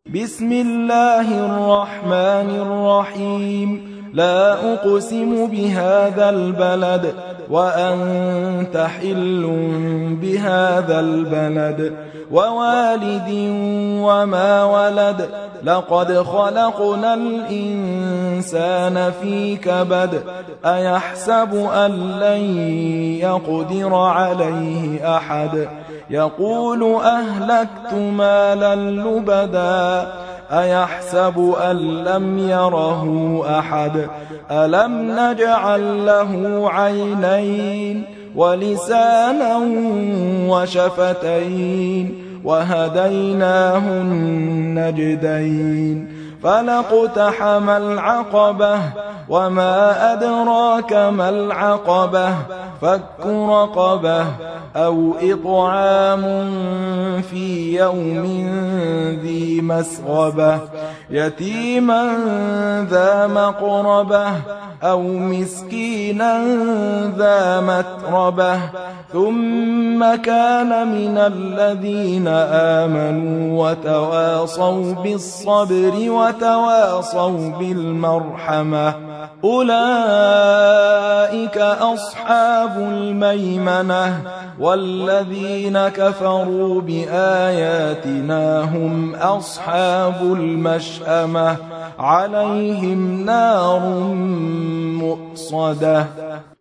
بسم الله الرحمن الرحيم لا أقسم بهذا البلد وأنت حل بهذا البلد ووالد وما ولد لقد خلقنا الإنسان في كبد أيحسب أن لن يقدر عليه أحد يقول أهلكت مالا لبدا أيحسب أن لم يره أحد ألم نجعل له عينين ولسانا وشفتين وهديناه النجدين فلاقتحم العقبة وما أدراك ما العقبة فك رقبة أو إطعام في يوم ذي مسغبة يتيما ذا مقربة أو مسكينا ذا متربة ثم كان من الذين آمنوا وتواصوا بالصبر وتواصوا بالمرحمة أولئك أصحاب الميمنة والذين كفروا بآياتنا هم أصحاب المشأمة عليهم نار مؤصدة